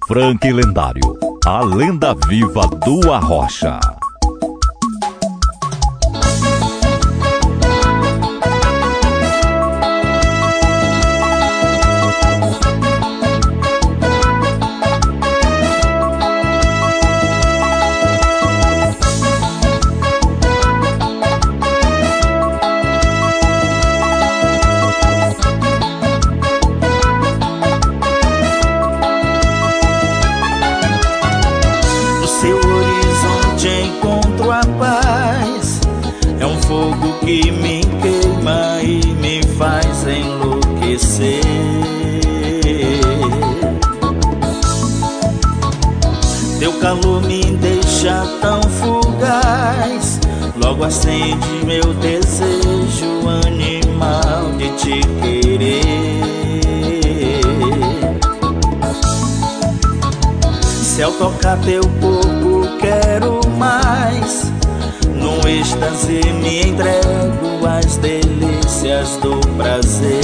Frank Lendário, a lenda viva do Arrocha. Fogo que me queima e me faz enlouquecer. Teu calor me deixa tão fugaz, logo acende meu desejo animal de te querer. Se ao tocar teu corpo quero mais, num êxtase me entrego às delícias do prazer.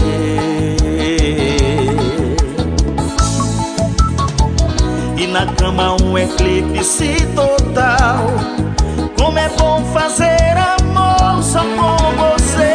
E na cama um eclipse total, como é bom fazer amor só com você.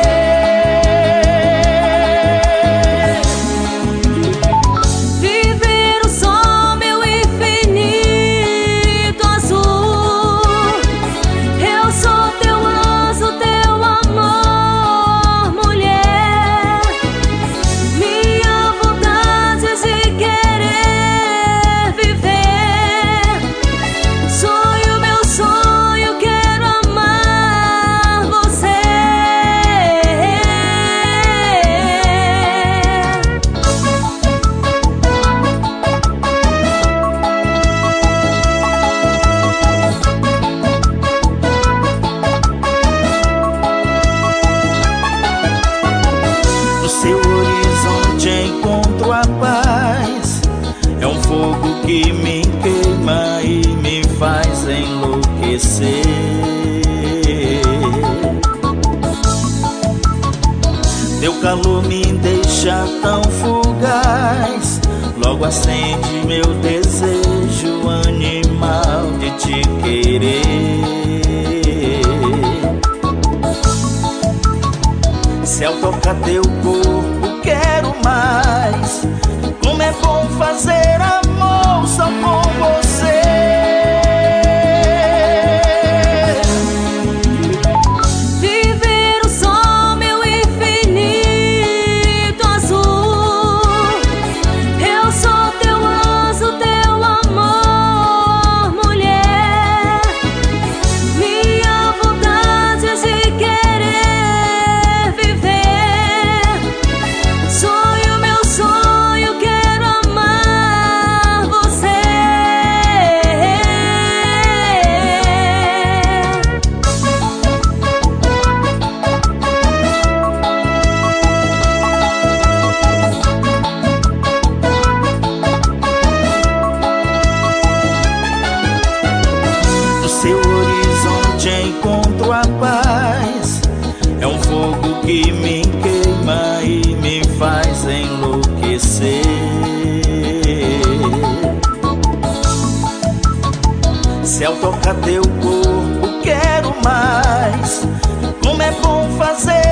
Que me queima e me faz enlouquecer. Teu calor me deixa tão fugaz, logo acende meu desejo animal de te querer. Se ao tocar teu corpo quero mais, como é bom fazer amor só com você. Viver o sol, meu infinito azul. Eu sou teu anjo, teu amor, mulher. Minha vontade é de querer viver. Sonho, meu sonho, quero amar você. No seu horizonte encontro a paz, é um fogo que me queima e me faz enlouquecer. Se ao tocar teu corpo quero mais, como é bom fazer